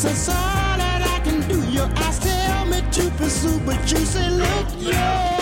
That's all that I can do. Your eyes tell me to pursue, but you say, look, yeah.